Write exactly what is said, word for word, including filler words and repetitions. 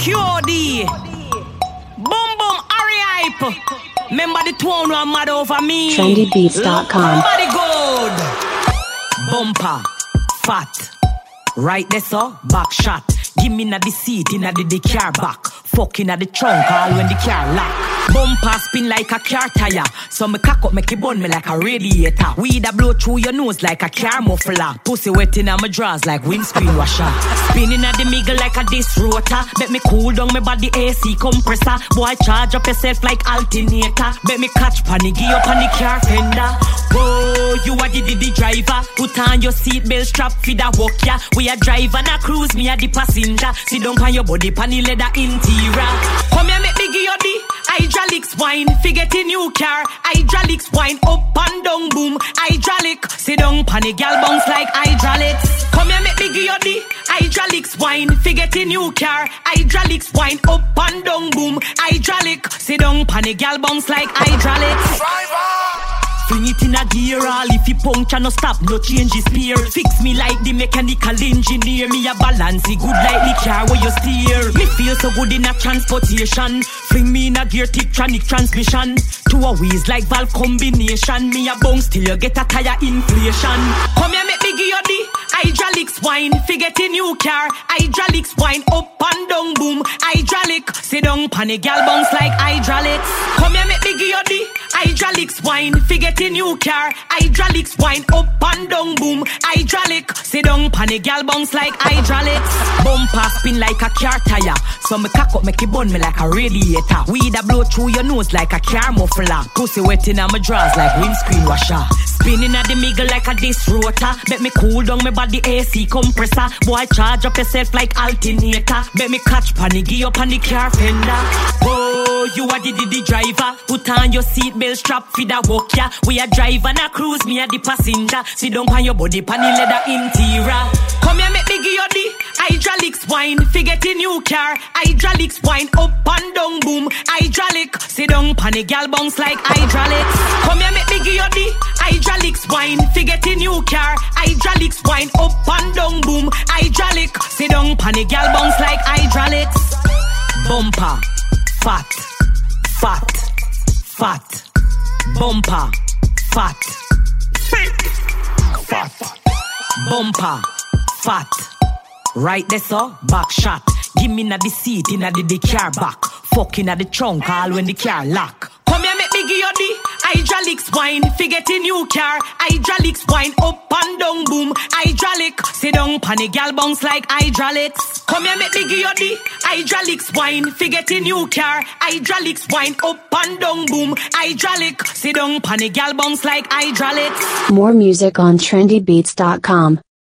Q O D. Boom boom, hurry hype. Remember the tone one mad over me. trendy beats dot com. Body good. Bumper, fat. Right there, so back shot. Give me na the seat, inna the, the car back. Fucking at the trunk, all when the car lock. Bumper spin like a car tire. So me cock up, make it burn me like a radiator. Weed a blow through your nose like a car muffler. Pussy wet in my drawers like windscreen washer. Spinning at the middle like a disc rotor. Bet me cool down my body A C compressor. Boy, charge up yourself like alternator. Bet me catch panic, give up on the car fender. Whoa, you are the, the, the driver. Put on your seatbelt strap, feed a walk ya. We a drive and a cruise, me a the passenger. Sit down on your body, pan the leather interior. Come here, make me give you the hydraulics wine. Forget a new car, hydraulics wine. Up and down, boom, hydraulic. Sit down, pan the gal bounce like hydraulics. Come here, make me give you the hydraulics wine. Forget a new car, hydraulics wine. Up and down, boom, hydraulic. Sit down, pan the gal bounce like hydraulics. Driver! Fling it in a gear, all if you puncture no stop, no change his spear. Fix me like the mechanical engineer. Me a balance it good like the car where you steer. Me feel so good in a transportation. Fling me in a gear Tiptronic transmission. Two a wheels like valve combination. Me a bounce till you get a tire inflation. Come here, make me give you the hydraulics wine. Forget a new car, hydraulics wine. Up and down, boom, hydraulic. Sit down, pan a gal bounce like hydraulics. Come here, make me give you the hydraulics wine. Forget a new car, hydraulics wine. Up and down, boom, hydraulic. Sit down, pan a gal bounce like hydraulics. Bumper spin like a car tire. So me cock up, make it burn me like a radiator. Weed a blow through your nose like a car muffler. Pussy wet in my drawers like windscreen washer. Spinning at the middle like a disc rotor. Bet me cool down my body A C compressor. Boy, charge up yourself like alternator. Bet me catch panic, give up on the car fender. Oh, you are the, the, the driver. Put on your seatbelt strap, feed a walk ya. We a drive and a cruise, me a the passenger. Sit down on your body, pan the leather interior. Come here, make me give you the hydraulics wine. Forget a new car, hydraulics wine. Up and down, boom, hydraulic. Sit down, pan the gal bounce like hydraulics. Come here, make me give you the hydraulics wine. Forget a new car, hydraulics wine. Up and down, boom, hydraulic. Sit down, pan the gal bounce like hydraulics. Bumper, fat, fat, fat. Bumper, fat, fat. Bumper, fat. Right there, so back shot. Give me na the seat, inna the, the car back. Fucking at the trunk, all when the car lock. Come here, make me give you the hydraulics wine. Forget a new car, hydraulics wine. Up and down, boom, hydraulic. Sit down, pan a gal bounce like hydraulics. Come here, make me give you the hydraulics wine. Forget a new car, hydraulics wine. Up and down, boom, hydraulic. Sit down, pan a gal bounce like hydraulics. More music on trendy beats dot com.